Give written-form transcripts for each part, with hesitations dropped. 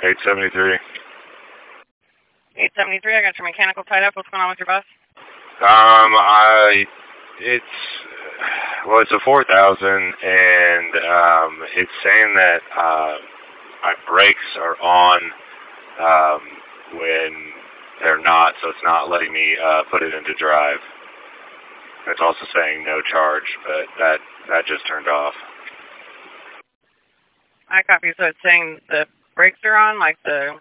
873. 873, I got your mechanical tied up. What's going on with your bus? It's a 4000, and it's saying that my brakes are on when they're not, so it's not letting me put it into drive. It's also saying no charge, but that just turned off. I copy. So it's saying the brakes are on, like the...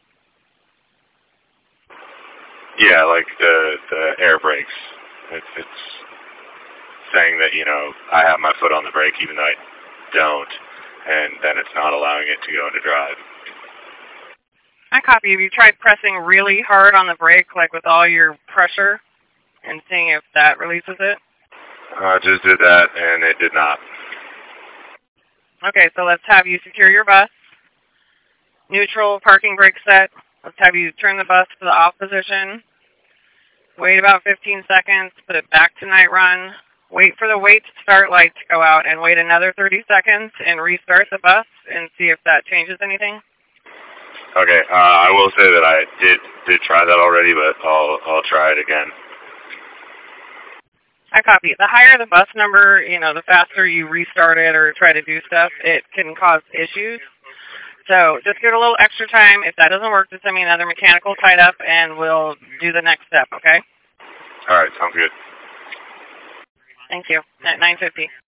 Yeah, like the air brakes. It's saying that, I have my foot on the brake even though I don't, and then it's not allowing it to go into drive. I copy. Have you tried pressing really hard on the brake, like with all your pressure, and seeing if that releases it? I just did that, and it did not. Okay, so let's have you secure your bus. Neutral, parking brake set. Let's have you turn the bus to the off position. Wait about 15 seconds, put it back to night run. Wait for the wait to start light to go out, and wait another 30 seconds, and restart the bus, and see if that changes anything. Okay, I will say that I did try that already, but I'll try it again. I copy. The higher the bus number, the faster you restart it or try to do stuff, it can cause issues. So just give it a little extra time. If that doesn't work, just send me another mechanical tied up, and we'll do the next step, okay? All right, sounds good. Thank you. At 9:50.